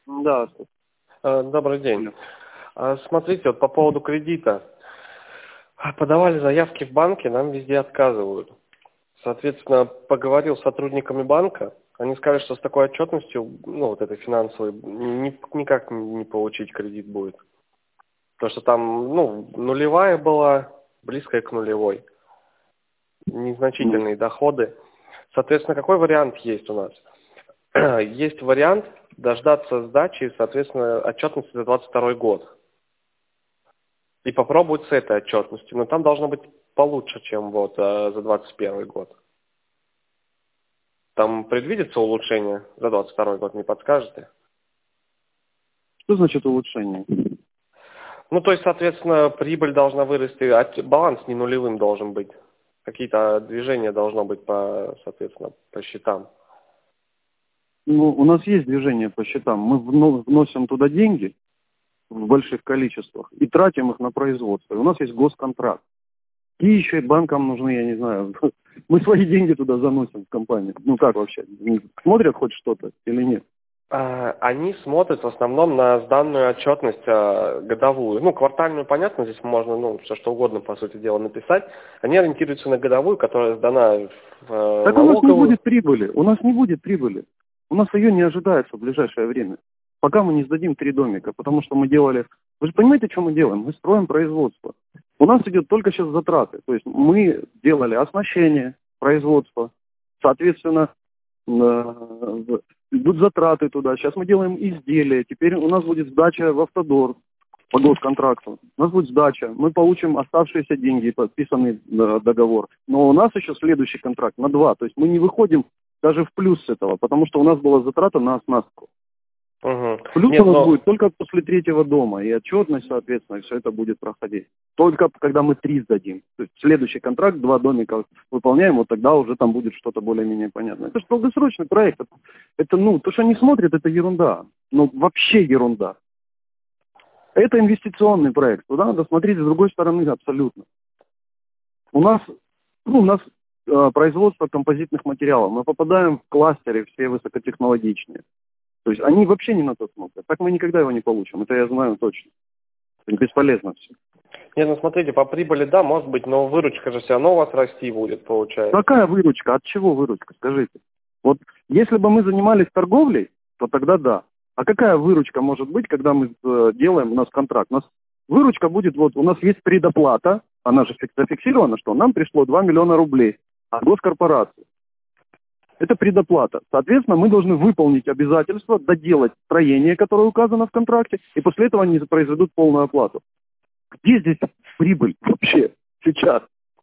Да, Добрый день. Смотрите, вот по поводу кредита. Подавали заявки в банке, нам везде отказывают. Соответственно, поговорил с сотрудниками банка. Они сказали, что с такой отчетностью, ну, вот этой финансовой, никак не получить кредит будет. Потому что там, ну, нулевая была, близкая к нулевой. Незначительные доходы. Соответственно, какой вариант есть у нас? Есть вариант дождаться сдачи, соответственно, отчетности за 2022 год. И попробовать с этой отчетностью. Но там должно быть получше, чем вот за 2021 год. Там предвидится улучшение за 2022 год, не подскажете? что значит улучшение? Ну, то есть, соответственно, прибыль должна вырасти, а баланс не нулевым должен быть. Какие-то движения должно быть по, соответственно, по счетам. Ну, у нас есть движение по счетам. Мы вносим туда деньги в больших количествах и тратим их на производство. И у нас есть госконтракт. И еще и банкам нужны, я не знаю, мы свои деньги туда заносим в компанию. Ну как вообще? Смотрят хоть что-то или нет? Они смотрят в основном на сданную отчетность годовую. Ну, квартальную, понятно, здесь можно, ну, все что угодно, по сути дела, написать. Они ориентируются на годовую, которая сдана в Так у нас не налоговую. будет прибыли. У нас не будет прибыли. У нас ее не ожидается в ближайшее время. Пока мы не сдадим 3 домика, потому что мы делали... Вы же понимаете, что мы делаем? Мы строим производство. У нас идет только сейчас затраты. То есть мы делали оснащение производства. Соответственно, идут затраты туда. Сейчас мы делаем изделия. Теперь у нас будет сдача в автодор по госконтракту. У нас будет сдача. Мы получим оставшиеся деньги, подписанный договор. Но у нас еще следующий контракт на 2. То есть мы не выходим даже в плюс с этого, потому что у нас была затрата на оснастку. Угу. Плюс Нет, у нас но... будет только после 3-го дома, и отчетность, соответственно, все это будет проходить. Только когда мы 3 сдадим. То есть следующий контракт, 2 домика выполняем, вот тогда уже там будет что-то более-менее понятное. Это же долгосрочный проект. Это, ну, то, что они смотрят, это ерунда. Ну, вообще ерунда. Это инвестиционный проект. Туда надо смотреть с другой стороны абсолютно. У нас производство композитных материалов. Мы попадаем в кластеры все высокотехнологичные. То есть они вообще не на то смотрят. Так мы никогда его не получим. Это я знаю точно. Это бесполезно все. Нет, ну смотрите, по прибыли, да, может быть, но выручка же все равно у вас расти будет, получается. Какая выручка? От чего выручка? Скажите. Вот если бы мы занимались торговлей, то тогда да. А какая выручка может быть, когда мы делаем у нас контракт? У нас выручка будет, вот у нас есть предоплата, она же зафиксирована, что нам пришло 2 миллиона рублей от госкорпорации. Это предоплата. Соответственно, мы должны выполнить обязательства, доделать строение, которое указано в контракте, и после этого они произведут полную оплату. Где здесь прибыль вообще сейчас?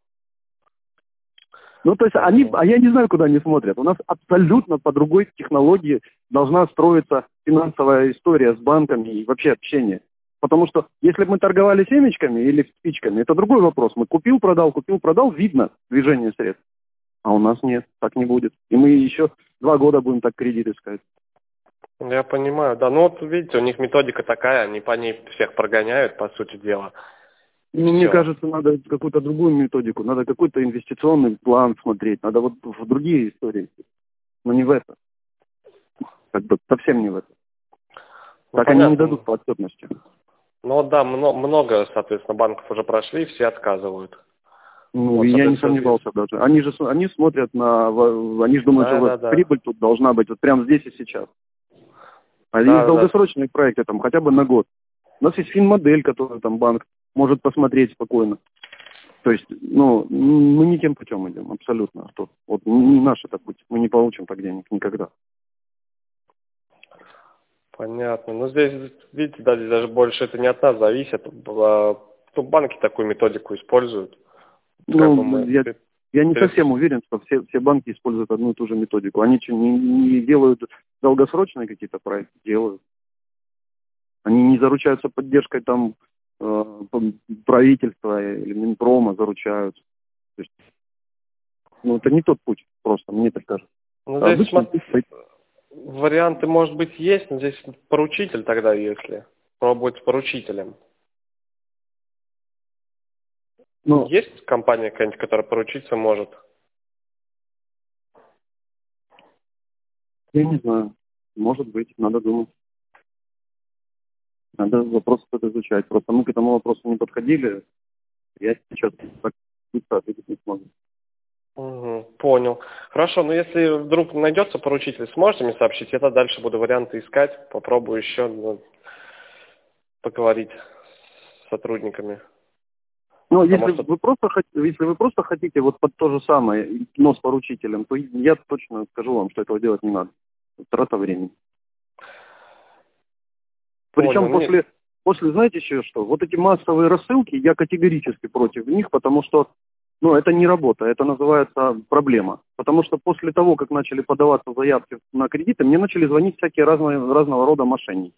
Ну, то есть они, а я не знаю, куда они смотрят. У нас абсолютно по другой технологии должна строиться финансовая история с банками и вообще общение. Потому что если бы мы торговали семечками или спичками, это другой вопрос. Мы купил, продал, видно движение средств. А у нас нет, так не будет. И мы еще 2 года будем так кредит искать. Я понимаю, да. Ну вот видите, у них методика такая, они по ней всех прогоняют, по сути дела. Ну, мне кажется, надо какую-то другую методику, надо какой-то инвестиционный план смотреть, надо вот в другие истории, но не в это. Как бы совсем не в это. Ну, так понятно. Они не дадут по отчетности. Ну да, много, соответственно, банков уже прошли, все отказывают. Ну, Вот, и я не сомневался даже. Они смотрят они же думают, что прибыль тут должна быть вот прямо здесь и сейчас. А есть долгосрочные проекты, там, хотя бы на год. У нас есть финмодель, которую там банк может посмотреть спокойно. То есть, ну, мы не тем путем идем, абсолютно. Вот не наш это путь. Мы не получим так денег никогда. Понятно. Ну, здесь, видите, здесь даже больше это не от нас зависит. Банки такую методику используют. Ну, я не совсем уверен, что все банки используют одну и ту же методику. Они что, не делают долгосрочные какие-то проекты? Делают. Они не заручаются поддержкой там правительства или Минпрома, заручаются. То есть, ну, это не тот путь просто, мне так кажется. Ну, здесь варианты, может быть, есть, но здесь поручитель тогда, если пробовать с поручителем. Но есть компания какая-нибудь, которая поручиться может? Я не знаю. Может быть, надо думать. Надо вопрос этот изучать. Просто мы к этому вопросу не подходили. Я сейчас так быстро ответить не смогу. Угу, понял. Хорошо, но если вдруг найдется поручитель, сможете мне сообщить? Я тогда дальше буду варианты искать, попробую еще поговорить с сотрудниками. Ну, если вы просто хотите вот под то же самое, но с поручителем, то я точно скажу вам, что этого делать не надо. Трата времени. Причем Понял. после, знаете еще что, вот эти массовые рассылки, я категорически против них, потому что, ну, это не работа, это называется проблема. Потому что после того, как начали подаваться заявки на кредиты, мне начали звонить всякие разного рода мошенники.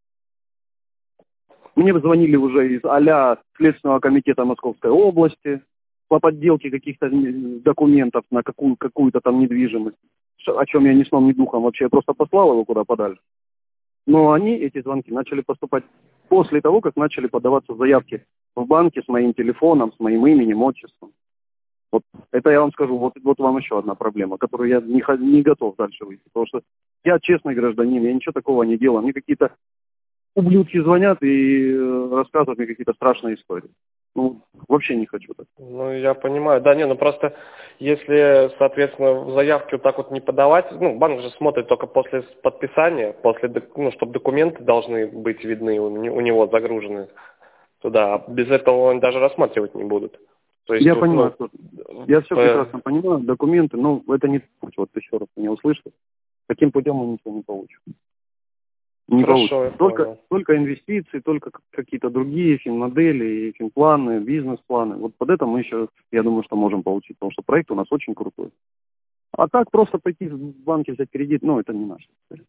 Мне звонили уже из а-ля Следственного комитета Московской области по подделке каких-то документов на какую-то там недвижимость, о чем я ни сном, ни духом вообще, я просто послал его куда подальше. Но эти звонки начали поступать после того, как начали подаваться заявки в банке с моим телефоном, с моим именем, отчеством. Вот это я вам скажу, вот вам еще одна проблема, которую я не готов дальше выйти. Потому что я честный гражданин, я ничего такого не делал. Мне какие-то ублюдки звонят и рассказывают мне какие-то страшные истории. Ну, вообще не хочу так. Ну, я понимаю. Да, ну просто, если, соответственно, заявки вот так вот не подавать, ну, банк же смотрит только после подписания, чтобы документы должны быть видны, у него загружены туда. А без этого они даже рассматривать не будут. То есть, Я понимаю, я все по- прекрасно понимаю, документы, но это не путь, вот еще раз меня услышали. Таким путем мы ничего не получим. Не Хорошо, я получится. понял. Только инвестиции, только какие-то другие финмодели, финпланы, бизнес-планы. Вот под это мы еще, я думаю, что можем получить, потому что проект у нас очень крутой. А так просто пойти в банке взять кредит, ну, это не наша история.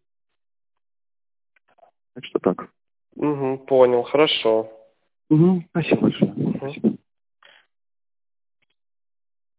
Так что так. Угу, понял, хорошо. Угу, спасибо большое. Угу. Спасибо.